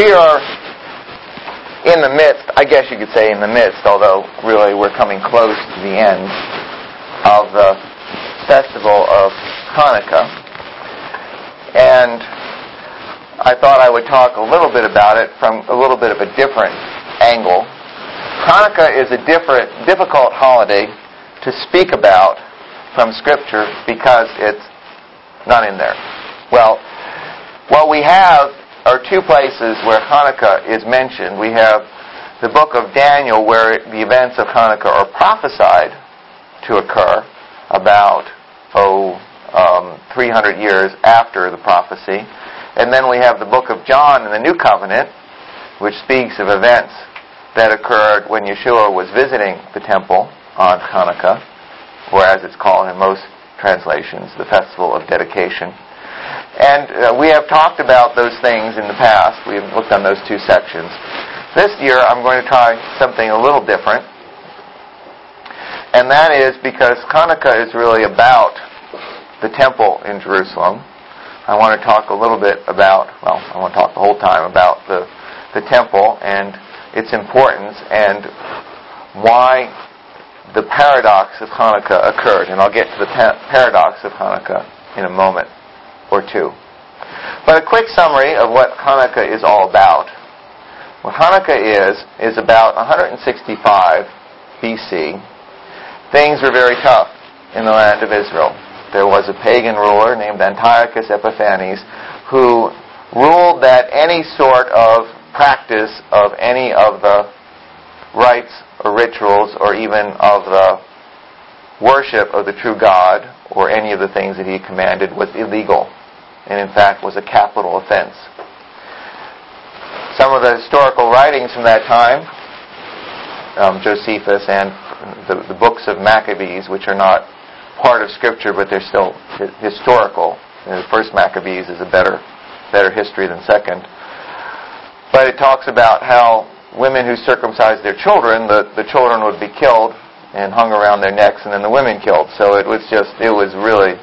We are in the midst, I guess you could say in the midst, although really we're coming close to the end of the festival of Hanukkah. And I thought I would talk a little bit about it from a little bit of a different angle. Hanukkah is a difficult holiday to speak about from Scripture because it's not in there. Well, what we have are two places where Hanukkah is mentioned. We have the book of Daniel, where the events of Hanukkah are prophesied to occur about 300 years after the prophecy. And then we have the book of John in the New Covenant, which speaks of events that occurred when Yeshua was visiting the temple on Hanukkah, or as it's called in most translations, the Festival of Dedication. And we have talked about those things in the past. We've looked on those two sections. This year I'm going to try something a little different. And that is because Hanukkah is really about the temple in Jerusalem. I want to talk a little bit about, I want to talk the whole time about the temple and its importance and why the paradox of Hanukkah occurred. And Is get to the paradox of Hanukkah in a moment or two. But a quick summary of what Hanukkah is all about. What Hanukkah is about 165 BC. Things were very tough in the land of Israel. There was a pagan ruler named Antiochus Epiphanes who ruled that any sort of practice of any of the rites or rituals or even of the worship of the true God or any of the things that he commanded was illegal and in fact was a capital offense. Some of the historical writings from that time, Josephus and the books of Maccabees, which are not part of Scripture but they're still historical. The first Maccabees is a better history than second. But it talks about how women who circumcised their children, the children would be killed and hung around their necks, and then the women killed. So it was really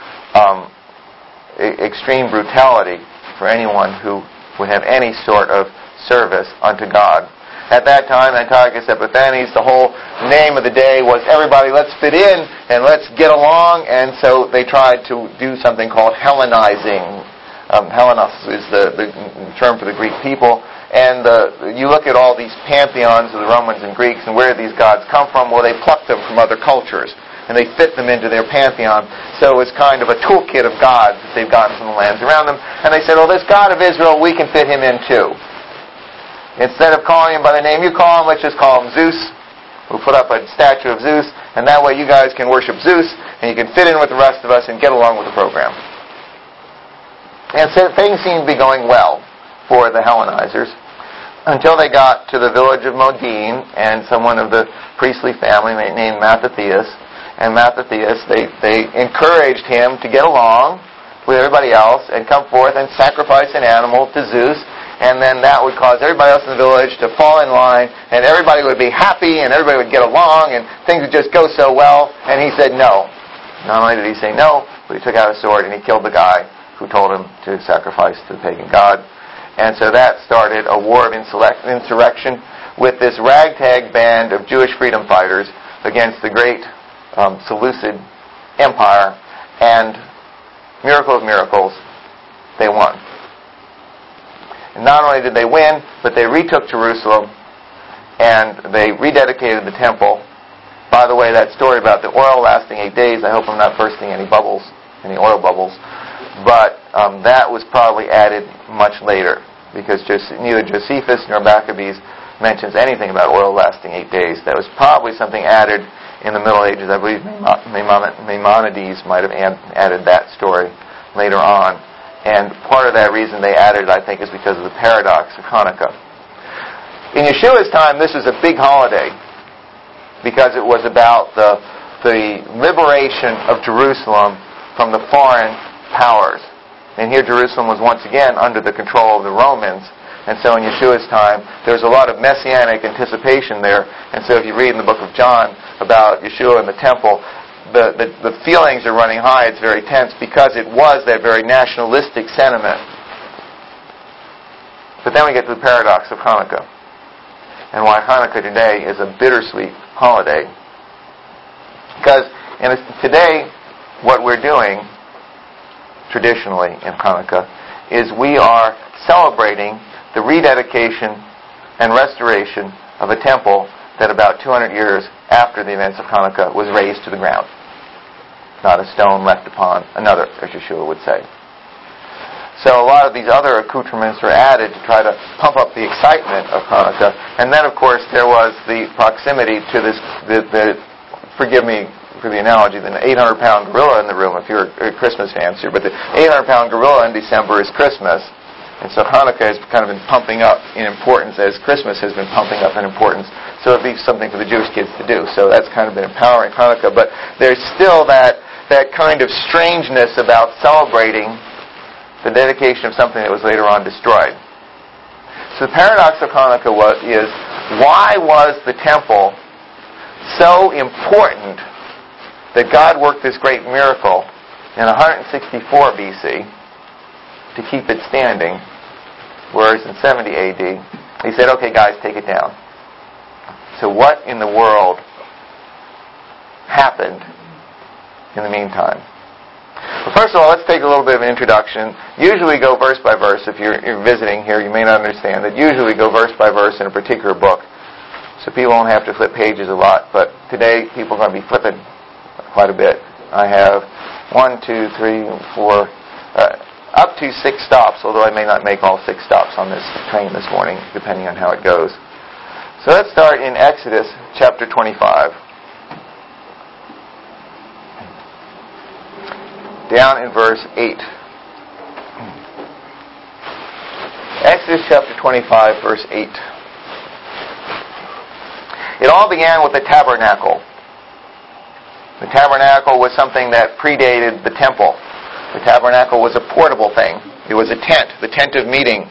extreme brutality for anyone who would have any sort of service unto God. At that time, Antiochus Epiphanes, the whole name of the day was everybody let's fit in and let's get along, and so they tried to do something called Hellenizing. Hellenos is the term for the Greek people. And you look at all these pantheons of the Romans and Greeks and where these gods come from. Well, they plucked them from other cultures and they fit them into their pantheon. So it's kind of a toolkit of gods that they've gotten from the lands around them. And they said, this God of Israel, we can fit him in too. Instead of calling him by the name you call him, let's just call him Zeus. We'll put up a statue of Zeus, and that way you guys can worship Zeus and you can fit in with the rest of us and get along with the program. And so things seemed to be going well for the Hellenizers until they got to the village of Modin and someone of the priestly family named Mattathias. And Mattathias, they encouraged him to get along with everybody else and come forth and sacrifice an animal to Zeus. And then that would cause everybody else in the village to fall in line and everybody would be happy and everybody would get along and things would just go so well. And he said no. Not only did he say no, but he took out a sword and he killed the guy who told him to sacrifice to the pagan god. And so that started a war of insurrection with this ragtag band of Jewish freedom fighters against the great Seleucid Empire. And miracle of miracles, they won. And not only did they win, but they retook Jerusalem and they rededicated the temple. By the way, that story about the oil lasting 8 days, I hope I'm not bursting any oil bubbles. But that was probably added much later because neither Josephus nor Maccabees mentions anything about oil lasting 8 days. That was probably something added in the Middle Ages. I believe Maimonides might have added that story later on. And part of that reason they added it, I think, is because of the paradox of Hanukkah. In Yeshua's time, this was a big holiday because it was about the liberation of Jerusalem from the foreign powers. And here Jerusalem was once again under the control of the Romans. And so in Yeshua's time, there's a lot of messianic anticipation there. And so if you read in the book of John about Yeshua and the temple, the feelings are running high. It's very tense because it was that very nationalistic sentiment. But then we get to the paradox of Hanukkah, and why Hanukkah today is a bittersweet holiday. Because today, what we're doing traditionally in Hanukkah is we are celebrating the rededication and restoration of a temple that about 200 years after the events of Hanukkah was razed to the ground. Not a stone left upon another, as Yeshua would say. So a lot of these other accoutrements were added to try to pump up the excitement of Hanukkah. And then, of course, there was the proximity to this, forgive me for the analogy, the 800-pound gorilla in the room, if you're a Christmas fancier, but the 800-pound gorilla in December is Christmas. And so Hanukkah has kind of been pumping up in importance as Christmas has been pumping up in importance. So it leaves something for the Jewish kids to do. So that's kind of been empowering Hanukkah. But there's still that kind of strangeness about celebrating the dedication of something that was later on destroyed. So the paradox of Hanukkah is, why was the temple so important that God worked this great miracle in 164 BC to keep it standing, whereas in 70 AD, he said, okay guys, take it down. So what in the world happened in the meantime? Well, first of all, let's take a little bit of an introduction. Usually we go verse by verse. If you're visiting here, you may not understand that usually we go verse by verse in a particular book, so people won't have to flip pages a lot. But today, people are going to be flipping quite a bit. I have 1, 2, 3, 4, up to 6 stops, although I may not make all 6 stops on this train this morning, depending on how it goes. So let's start in Exodus chapter 25. Down in verse 8. Exodus chapter 25, verse 8. It all began with the tabernacle. The tabernacle was something that predated the temple. The tabernacle was a portable thing. It was a tent, the tent of meeting.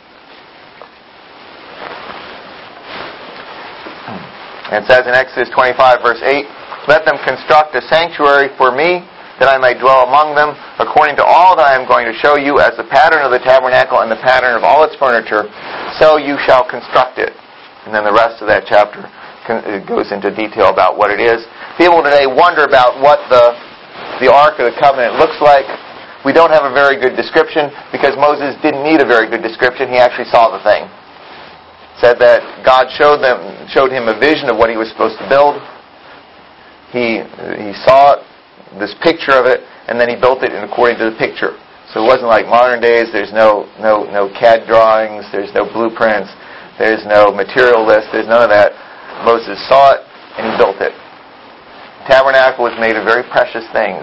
And it says in Exodus 25, verse 8, "Let them construct a sanctuary for me, that I may dwell among them, according to all that I am going to show you as the pattern of the tabernacle and the pattern of all its furniture, so you shall construct it." And then the rest of that chapter goes into detail about what it is. People today wonder about what the Ark of the Covenant looks like. We don't have a very good description, because Moses didn't need a very good description. He actually saw the thing. It said that God showed him a vision of what he was supposed to build. He saw it, this picture of it, and then he built it according to the picture. So it wasn't like modern days. There's no CAD drawings. There's no blueprints. There's no material list. There's none of that. Moses saw it, and he built it. The tabernacle was made of very precious things.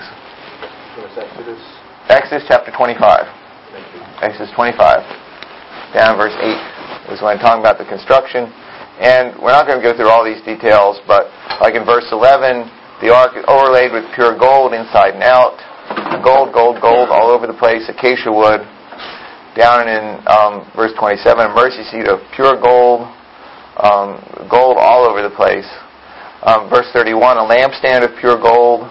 Exodus chapter 25. Exodus 25. Down verse 8 is when I'm talking about the construction. And we're not going to go through all these details, but like in verse 11, the ark is overlaid with pure gold inside and out. Gold, gold, gold all over the place. Acacia wood. Down in verse 27, a mercy seat of pure gold. Gold all over the place. Verse 31, a lampstand of pure gold.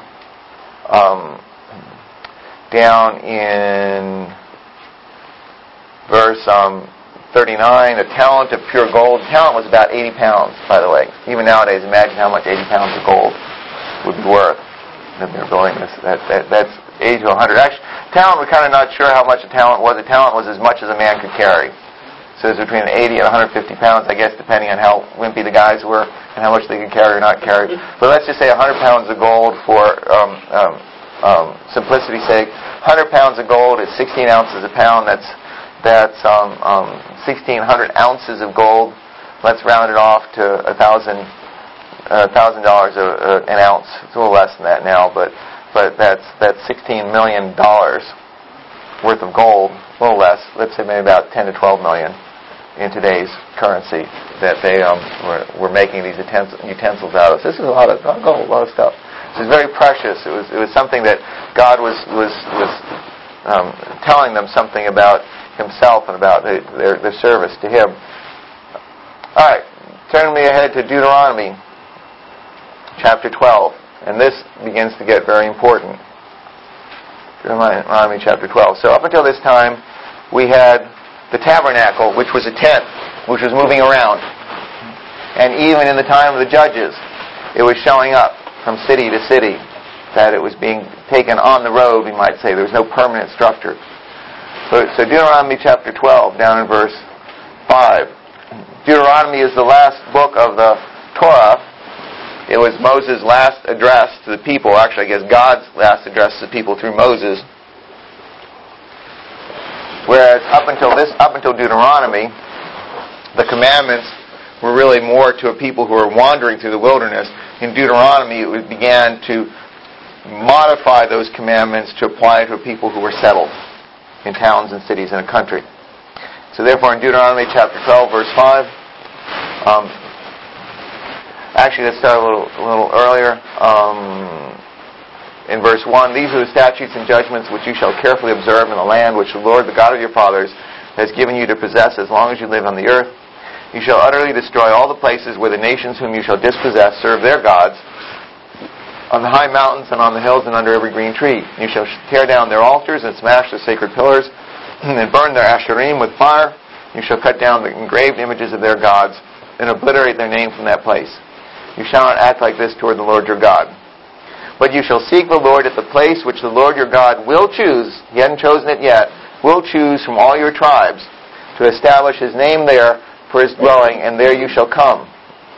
Down in verse 39, a talent of pure gold. A talent was about 80 pounds, by the way. Even nowadays, imagine how much 80 pounds of gold would be worth. That they're building this. That's 80 to 100. Actually, talent, we're kind of not sure how much a talent was. A talent was as much as a man could carry. So it's between 80 and 150 pounds, I guess, depending on how wimpy the guys were and how much they could carry or not carry. But let's just say 100 pounds of gold for simplicity's sake. 100 pounds of gold is 16 ounces a pound. That's 1,600 ounces of gold. Let's round it off to $1,000 an ounce. It's a little less than that now, but that's $16 million worth of gold. A little less. Let's say maybe about 10 to 12 million in today's currency that they were making these utensils out of. So this is a lot of gold, a lot of stuff. This is very precious. It was something that God was telling them something about Himself and about their service to Him. All right, turn me ahead to Deuteronomy chapter 12, and this begins to get very important. Deuteronomy chapter 12. So up until this time, we had the tabernacle, which was a tent, which was moving around. And even in the time of the judges, it was showing up from city to city, that it was being taken on the road, we might say. There was no permanent structure. So Deuteronomy chapter 12, down in verse 5. Deuteronomy is the last book of the Torah. It was Moses' last address to the people. Actually, I guess God's last address to the people through Moses. Whereas up until Deuteronomy, the commandments were really more to a people who were wandering through the wilderness. In Deuteronomy, it began to modify those commandments to apply to people who were settled in towns and cities in a country. So therefore, in Deuteronomy chapter 12, verse 5, actually, let's start a little earlier. In verse 1, these are the statutes and judgments which you shall carefully observe in the land which the Lord, the God of your fathers, has given you to possess as long as you live on the earth. You shall utterly destroy all the places where the nations whom you shall dispossess serve their gods, on the high mountains and on the hills and under every green tree. You shall tear down their altars and smash their sacred pillars and burn their asherim with fire. You shall cut down the engraved images of their gods and obliterate their name from that place. You shall not act like this toward the Lord your God. But you shall seek the Lord at the place which the Lord your God will choose, he hadn't chosen it yet, will choose from all your tribes to establish his name there for his dwelling, and there you shall come.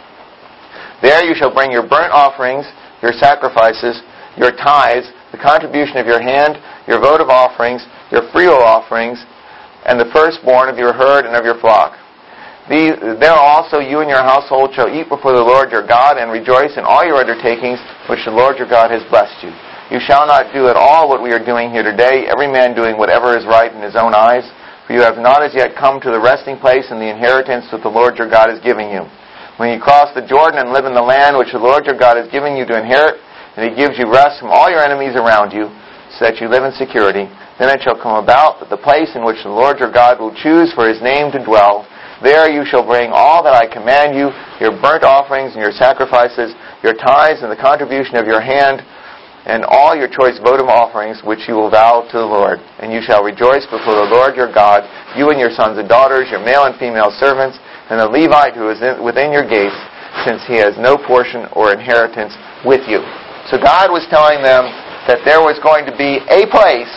There you shall bring your burnt offerings, your sacrifices, your tithes, the contribution of your hand, your votive offerings, your freewill offerings, and the firstborn of your herd and of your flock. There also you and your household shall eat before the Lord your God and rejoice in all your undertakings which the Lord your God has blessed you. You shall not do at all what we are doing here today, every man doing whatever is right in his own eyes, for you have not as yet come to the resting place and the inheritance that the Lord your God is giving you. When you cross the Jordan and live in the land which the Lord your God is giving you to inherit, and he gives you rest from all your enemies around you, so that you live in security, then it shall come about that the place in which the Lord your God will choose for his name to dwell, there you shall bring all that I command you, your burnt offerings and your sacrifices, your tithes and the contribution of your hand, and all your choice votive offerings which you will vow to the Lord. And you shall rejoice before the Lord your God, you and your sons and daughters, your male and female servants, and the Levite who is within your gates, since he has no portion or inheritance with you. So God was telling them that there was going to be a place,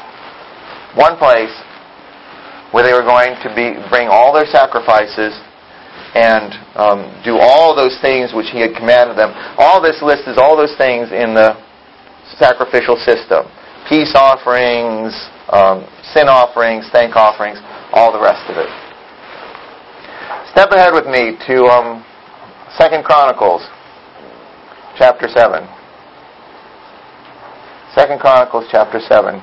one place, where they were going to bring all their sacrifices and do all those things which he had commanded them. All this list is all those things in the sacrificial system. Peace offerings, sin offerings, thank offerings, all the rest of it. Step ahead with me to 2 Chronicles chapter 7. 2 Chronicles chapter 7.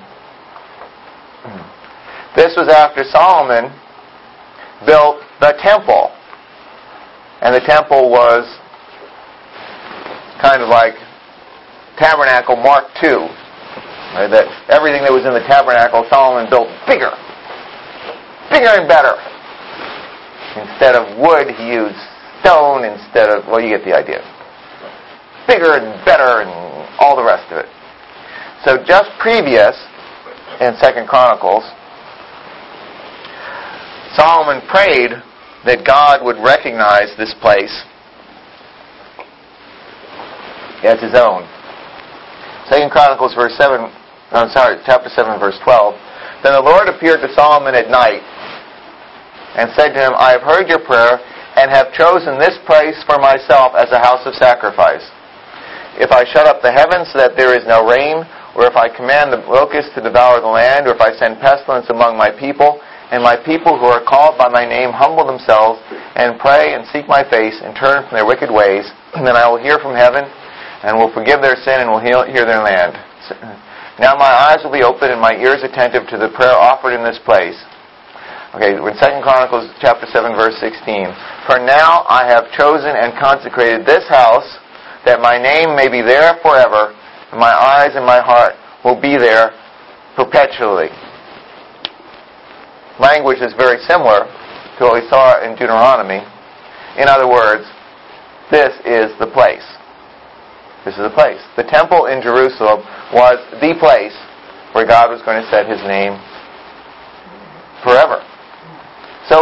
This was after Solomon built the temple. And the temple was kind of like Tabernacle Mark II. Right? That everything that was in the tabernacle, Solomon built bigger. Bigger and better. Instead of wood, he used stone instead of, well, you get the idea. Bigger and better and all the rest of it. So just previous, in 2 Chronicles, Solomon prayed that God would recognize this place as his own. 2 Chronicles chapter 7, verse 12. Then the Lord appeared to Solomon at night and said to him, I have heard your prayer and have chosen this place for myself as a house of sacrifice. If I shut up the heavens so that there is no rain, or if I command the locusts to devour the land, or if I send pestilence among my people, and my people who are called by my name humble themselves and pray and seek my face and turn from their wicked ways, then I will hear from heaven and will forgive their sin and will heal their land. Now my eyes will be open and my ears attentive to the prayer offered in this place. Okay, we're in 2 Chronicles chapter 7, verse 16. For now I have chosen and consecrated this house that my name may be there forever, and my eyes and my heart will be there perpetually. Language is very similar to what we saw in Deuteronomy. In other words, this is the place. This is the place. The temple in Jerusalem was the place where God was going to set his name forever.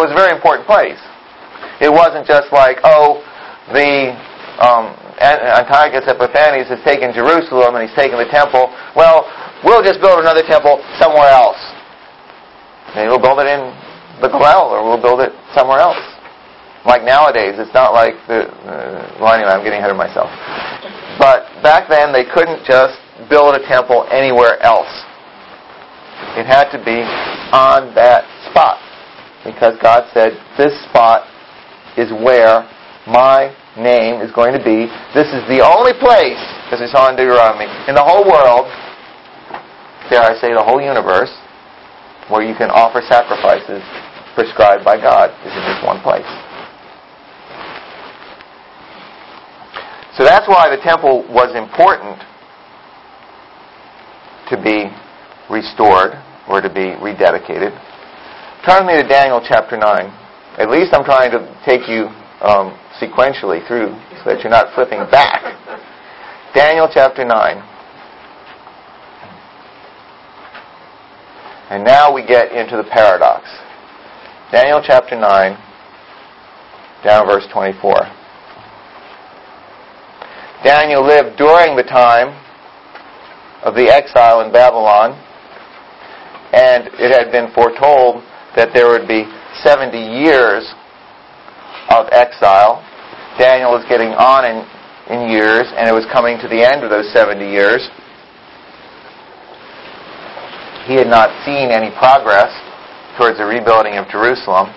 was a very important place. It wasn't just like, the Antiochus Epiphanes has taken Jerusalem and he's taken the temple. Well, we'll just build another temple somewhere else. Maybe we'll build it in the Goel, or we'll build it somewhere else. Like nowadays, it's not like well, anyway, I'm getting ahead of myself. But back then, they couldn't just build a temple anywhere else. It had to be on that spot, because God said, this spot is where my name is going to be. This is the only place, as we saw in Deuteronomy, in the whole world, dare I say the whole universe, where you can offer sacrifices prescribed by God, is in this one place. So that's why the temple was important to be restored or to be rededicated. Turn me to Daniel chapter 9. At least I'm trying to take you sequentially through so that you're not flipping back. Daniel chapter 9. And now we get into the paradox. Daniel chapter 9, down verse 24. Daniel lived during the time of the exile in Babylon, and it had been foretold that there would be 70 years of exile. Daniel was getting on in years, and it was coming to the end of those 70 years. He had not seen any progress towards the rebuilding of Jerusalem.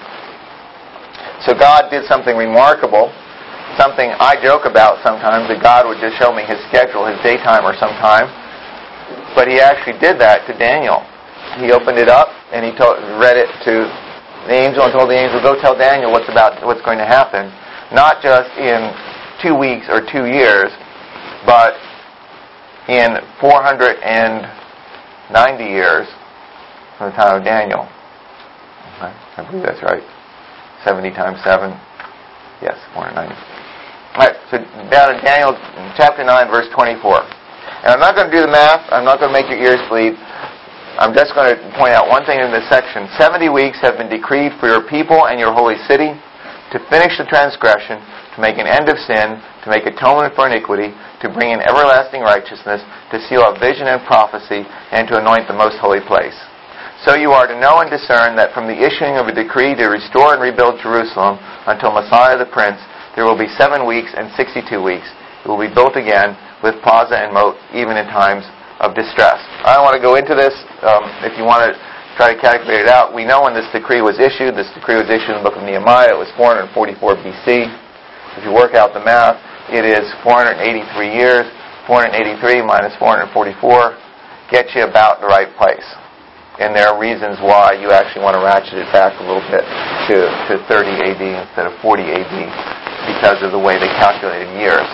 So God did something remarkable, something I joke about sometimes, that God would just show me His schedule, His daytime or some time. But He actually did that to Daniel. He opened it up and He read it to the angel and told the angel, go tell Daniel what's going to happen. Not just in 2 weeks or 2 years, but in 490 years from the time of Daniel. Okay. I believe that's right. 70 times 7. Yes, 490. Alright, so down in Daniel chapter 9, verse 24. And I'm not going to do the math. I'm not going to make your ears bleed. I'm just going to point out one thing in this section. 70 weeks have been decreed for your people and your holy city to finish the transgression, to make an end of sin, to make atonement for iniquity, to bring in everlasting righteousness, to seal up vision and prophecy, and to anoint the most holy place. So you are to know and discern that from the issuing of a decree to restore and rebuild Jerusalem until Messiah the Prince, there will be 7 weeks and 62 weeks. It will be built again with plaza and moat, even in times of distress. I don't want to go into this. If you want to try to calculate it out, we know when this decree was issued. This decree was issued in the book of Nehemiah. It was 444 BC. If you work out the math, it is 483 years. 483 minus 444 gets you about the right place. And there are reasons why you actually want to ratchet it back a little bit to 30 AD instead of 40 AD because of the way they calculated years.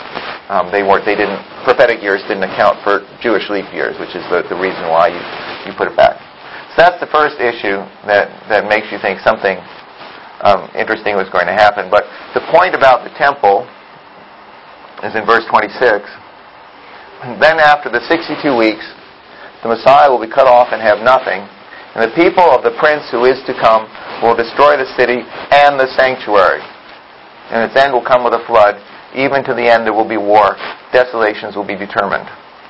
Prophetic years didn't account for Jewish leap years, which is the reason why you put it back. So that's the first issue that makes you think something interesting was going to happen. But the point about the temple is in verse 26. Then after the 62 weeks, the Messiah will be cut off and have nothing, and the people of the prince who is to come will destroy the city and the sanctuary. And its end will come with a flood. Even to the end there will be war. Desolations will be determined.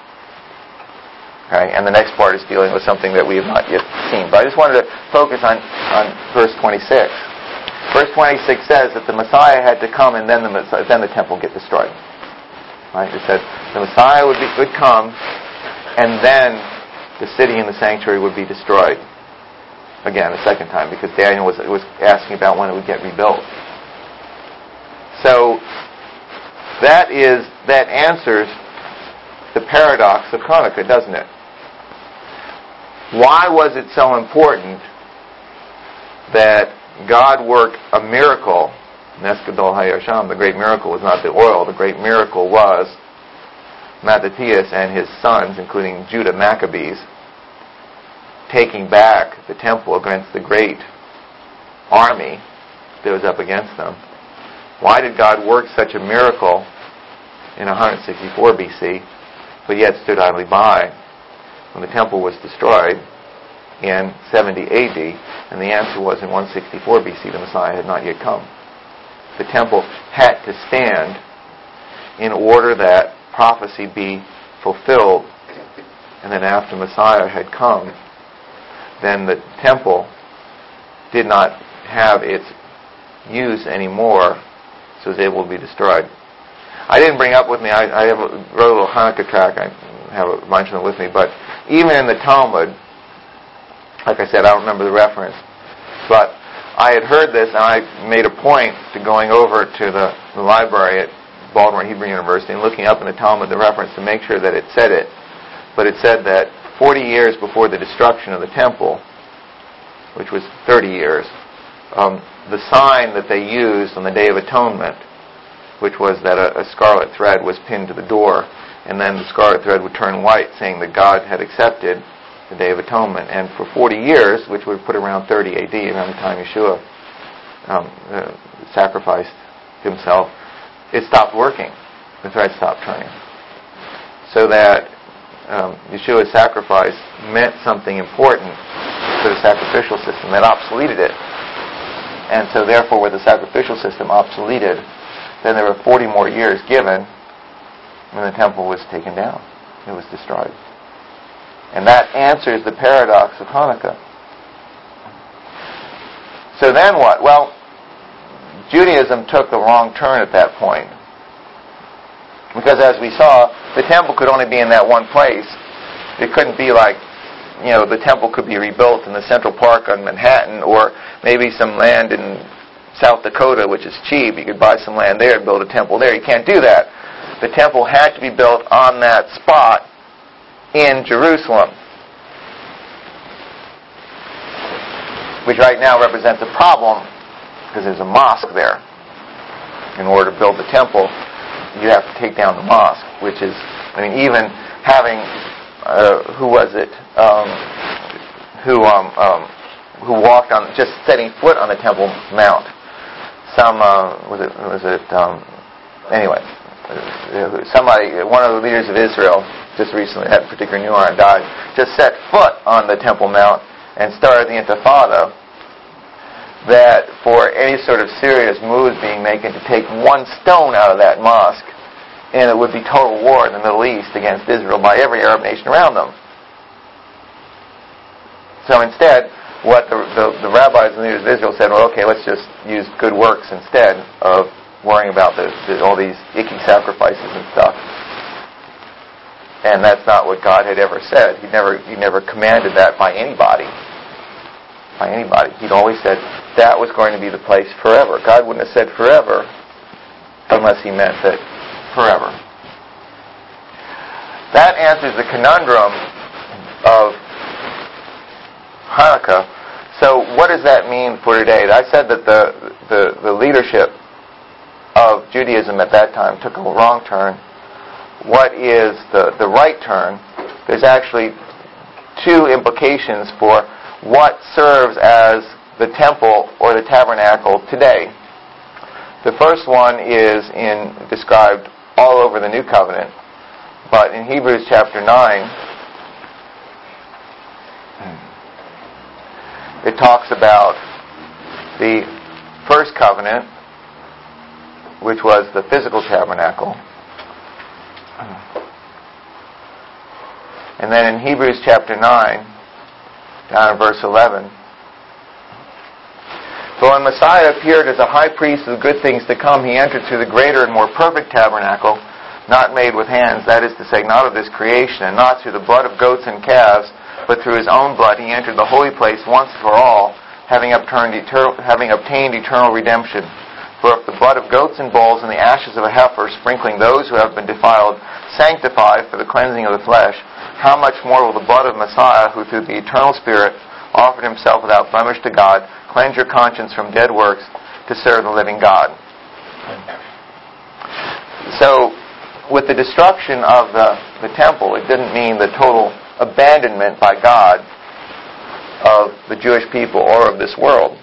Okay, and the next part is dealing with something that we have not yet seen. But I just wanted to focus on verse 26. Verse 26 says that the Messiah had to come and then the temple would get destroyed. Right? It says the Messiah would come and then the city and the sanctuary would be destroyed. Again, a second time, because Daniel was asking about when it would get rebuilt. So that answers the paradox of Hanukkah, doesn't it? Why was it so important that God worked a miracle? Nes Gadol HaYasham, the great miracle was not the oil. The great miracle was Mattathias and his sons, including Judah Maccabees, taking back the temple against the great army that was up against them. Why did God work such a miracle in 164 BC, but yet stood idly by when the temple was destroyed? in 70 AD? And the answer was in 164 BC, the Messiah had not yet come. The temple had to stand in order that prophecy be fulfilled. And then after Messiah had come, then the temple did not have its use anymore, so it was able to be destroyed. I didn't bring up with me, I wrote a little Hanukkah tract, I have a bunch of them with me, but even in the Talmud, like I said, I don't remember the reference, but I had heard this and I made a point to going over to the library at Baltimore Hebrew University and looking up in the Talmud the reference to make sure that it said it. But it said that 40 years before the destruction of the temple, which was 30 years, the sign that they used on the Day of Atonement, which was that a scarlet thread was pinned to the door, and then the scarlet thread would turn white, saying that God had accepted the Day of Atonement. And for 40 years, which would put around 30 AD, around the time Yeshua sacrificed himself, it stopped working. The thread stopped turning. So that Yeshua's sacrifice meant something important for the sacrificial system that obsoleted it. And so therefore, with the sacrificial system obsoleted, then there were 40 more years given when the temple was taken down. It was destroyed. And that answers the paradox of Hanukkah. So then what? Well, Judaism took the wrong turn at that point. Because as we saw, the temple could only be in that one place. It couldn't be like, the temple could be rebuilt in the Central Park on Manhattan, or maybe some land in South Dakota, which is cheap. You could buy some land there and build a temple there. You can't do that. The temple had to be built on that spot in Jerusalem, which right now represents a problem because there's a mosque there. In order to build the temple, you have to take down the mosque, which is, even having, who walked on, just setting foot on the Temple Mount. Somebody, one of the leaders of Israel, just recently had a particular nuance died, just set foot on the Temple Mount and started the Intifada, that for any sort of serious moves being made to take one stone out of that mosque, and it would be total war in the Middle East against Israel by every Arab nation around them. So instead, what the rabbis and leaders of Israel said, well, okay, let's just use good works instead of worrying about all these icky sacrifices and stuff. And that's not what God had ever said. He never commanded that by anybody. He'd always said that was going to be the place forever. God wouldn't have said forever unless he meant that forever. That answers the conundrum of Hanukkah. So what does that mean for today? I said that the leadership of Judaism at that time took a wrong turn. What is the right turn? There's actually two implications for what serves as the temple or the tabernacle today. The first one is described all over the New Covenant, but in Hebrews chapter 9, it talks about the first covenant, which was the physical tabernacle. And then in Hebrews chapter 9, down in verse 11, for when Messiah appeared as a high priest of the good things to come, he entered through the greater and more perfect tabernacle, not made with hands, that is to say, not of this creation, and not through the blood of goats and calves, but through his own blood he entered the holy place once for all, having obtained eternal redemption. For if the blood of goats and bulls and the ashes of a heifer, sprinkling those who have been defiled, sanctify for the cleansing of the flesh, how much more will the blood of Messiah, who through the eternal Spirit offered himself without blemish to God, cleanse your conscience from dead works to serve the living God? So, with the destruction of the temple, it didn't mean the total abandonment by God of the Jewish people or of this world.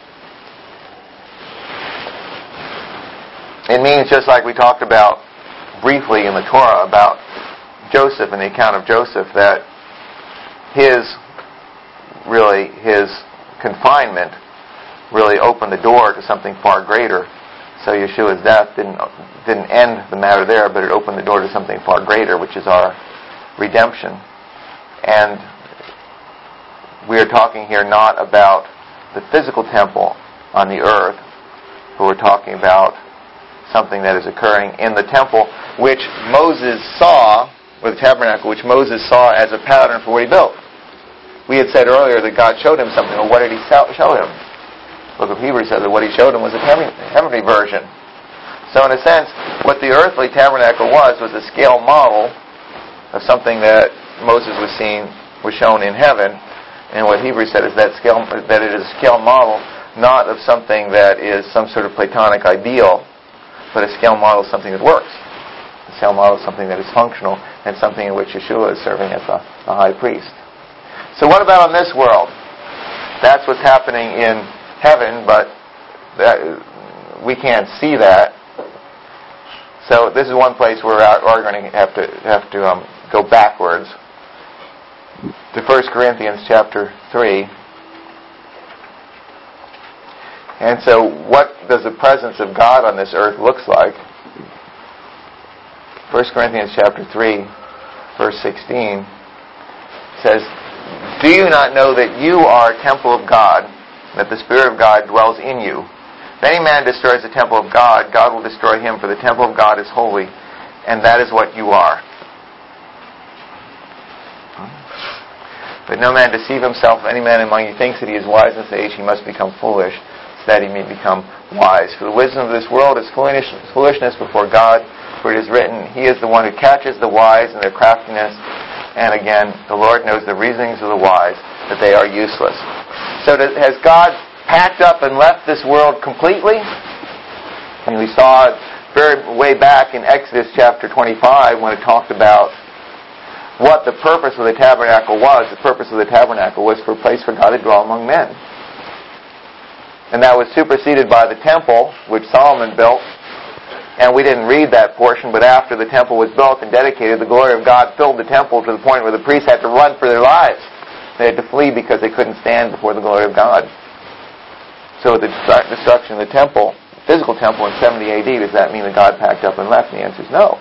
It means, just like we talked about briefly in the Torah about Joseph and the account of Joseph, that his really his confinement really opened the door to something far greater. So Yeshua's death didn't end the matter there, but it opened the door to something far greater, which is our redemption. And we are talking here not about the physical temple on the earth, but we're talking about something that is occurring in the temple, which Moses saw, or the tabernacle, which Moses saw as a pattern for what he built. We had said earlier that God showed him something. Well, what did he show him? The book of Hebrews says that what he showed him was a heavenly version. So in a sense, what the earthly tabernacle was a scale model of something that Moses was shown in heaven. And what Hebrews said is that it is a scale model, not of something that is some sort of Platonic ideal, but a scale model of something that works. A scale model of something that is functional, and something in which Yeshua is serving as the high priest. So what about on this world? That's what's happening in heaven, but we can't see that. So this is one place where we're going to have to go backwards to 1 Corinthians chapter 3. And so what does the presence of God on this earth looks like? 1 Corinthians chapter 3, verse 16 says, "Do you not know that you are a temple of God, that the Spirit of God dwells in you? If any man destroys the temple of God, God will destroy him, for the temple of God is holy, and that is what you are. But no man deceive himself. If any man among you thinks that he is wise in this age, he must become foolish, so that he may become wise. For the wisdom of this world is foolishness before God, for it is written, He is the one who catches the wise in their craftiness. And again, the Lord knows the reasonings of the wise, that they are useless." So has God packed up and left this world completely? And we saw it very way back in Exodus chapter 25 when it talked about what the purpose of the tabernacle was. The purpose of the tabernacle was for a place for God to dwell among men. And that was superseded by the temple, which Solomon built. And we didn't read that portion, but after the temple was built and dedicated, the glory of God filled the temple to the point where the priests had to run for their lives. They had to flee because they couldn't stand before the glory of God. So the destruction of the temple, physical temple in 70 AD, does that mean that God packed up and left? And the answer is no.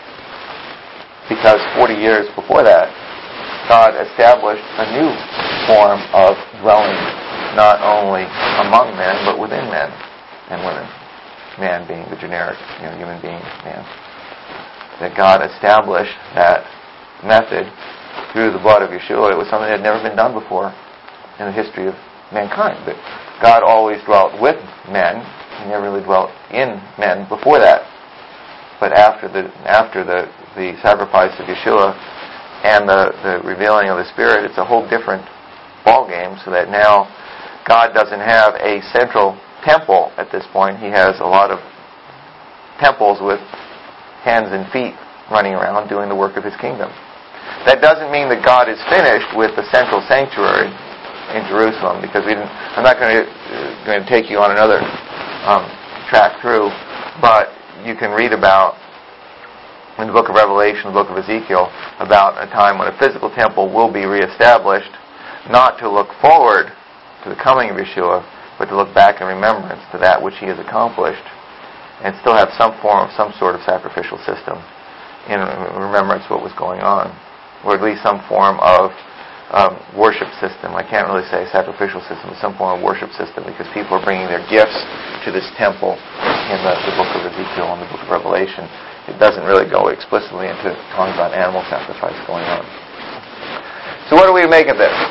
Because 40 years before that, God established a new form of dwelling, not only among men, but within men and women. Man being the generic, human being, man. That God established that method through the blood of Yeshua. It was something that had never been done before in the history of mankind. But God always dwelt with men. He never really dwelt in men before that. But after the sacrifice of Yeshua and the revealing of the Spirit, it's a whole different ballgame, so that now God doesn't have a central temple at this point. He has a lot of temples with hands and feet running around doing the work of His kingdom. That doesn't mean that God is finished with the central sanctuary in Jerusalem, because I'm not going to take you on another track through, but you can read about in the book of Revelation, the book of Ezekiel, about a time when a physical temple will be reestablished, not to look forward to the coming of Yeshua, but to look back in remembrance to that which He has accomplished, and still have some sort of sacrificial system in remembrance of what was going on, or at least some form of worship system. I can't really say sacrificial system, but some form of worship system, because people are bringing their gifts to this temple in the book of Ezekiel and the book of Revelation. It doesn't really go explicitly into talking about animal sacrifice going on. So what do we make of this?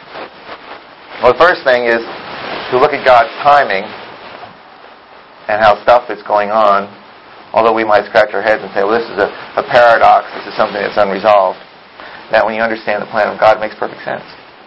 Well, the first thing is to look at God's timing and how stuff is going on, although we might scratch our heads and say, well, this is a paradox, this is something that's unresolved. That when you understand the plan of God, it makes perfect sense.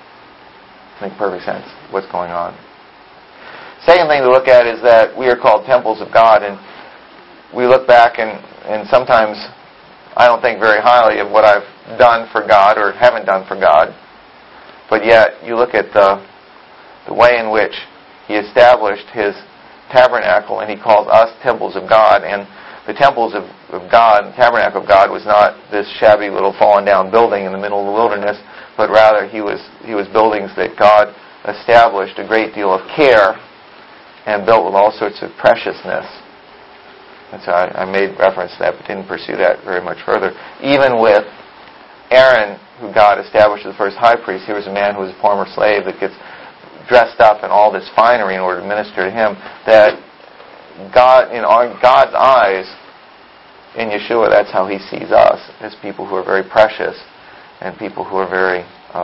It makes perfect sense what's going on. Second thing to look at is that we are called temples of God, and we look back and sometimes I don't think very highly of what I've done for God or haven't done for God, but yet you look at the way in which He established His tabernacle, and He calls us temples of God. And the temples of God, the tabernacle of God, was not this shabby little fallen down building in the middle of the wilderness, but rather he was buildings that God established a great deal of care and built with all sorts of preciousness. And so I made reference to that, but didn't pursue that very much further. Even with Aaron, who God established as the first high priest, he was a man who was a former slave that gets dressed up in all this finery in order to minister to him. That God, in God's eyes, in Yeshua, that's how he sees us, as people who are very precious and people who are very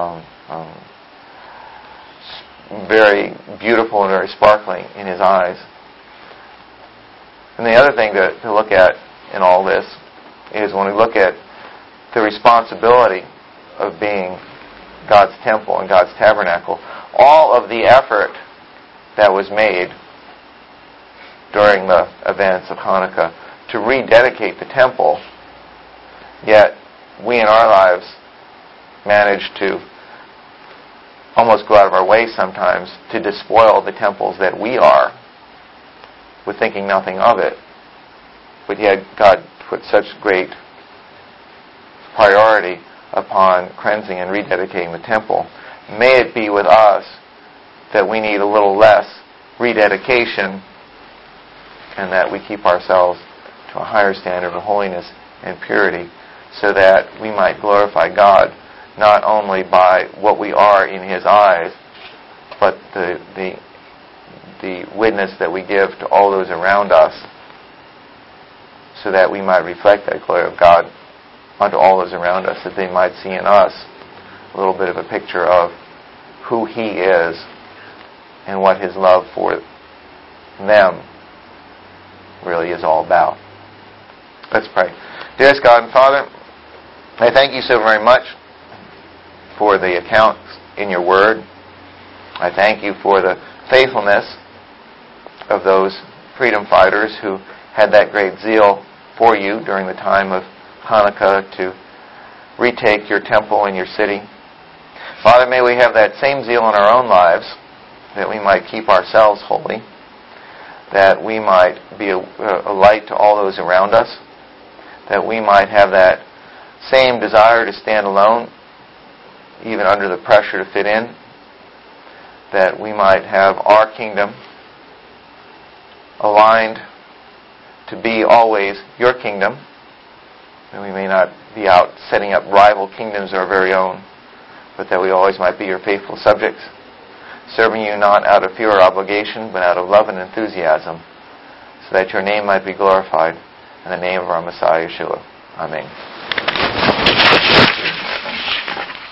very beautiful and very sparkling in his eyes. And the other thing to look at in all this is when we look at the responsibility of being God's temple and God's tabernacle, all of the effort that was made during the events of Hanukkah to rededicate the temple, yet we in our lives manage to almost go out of our way sometimes to despoil the temples that we are with thinking nothing of it. But yet God put such great priority upon cleansing and rededicating the temple. May it be with us that we need a little less rededication and that we keep ourselves to a higher standard of holiness and purity so that we might glorify God not only by what we are in His eyes, but the witness that we give to all those around us, so that we might reflect that glory of God onto all those around us, that they might see in us a little bit of a picture of who He is and what His love for them really is all about. Let's pray. Dearest God and Father, I thank You so very much for the accounts in Your Word. I thank You for the faithfulness of those freedom fighters who had that great zeal for You during the time of Hanukkah to retake Your temple and Your city. Father, may we have that same zeal in our own lives, that we might keep ourselves holy, that we might be a light to all those around us, that we might have that same desire to stand alone, even under the pressure to fit in, that we might have our kingdom aligned to be always Your kingdom, that we may not be out setting up rival kingdoms of our very own, but that we always might be Your faithful subjects, serving You not out of fear or obligation, but out of love and enthusiasm, so that Your name might be glorified in the name of our Messiah, Yeshua. Amen.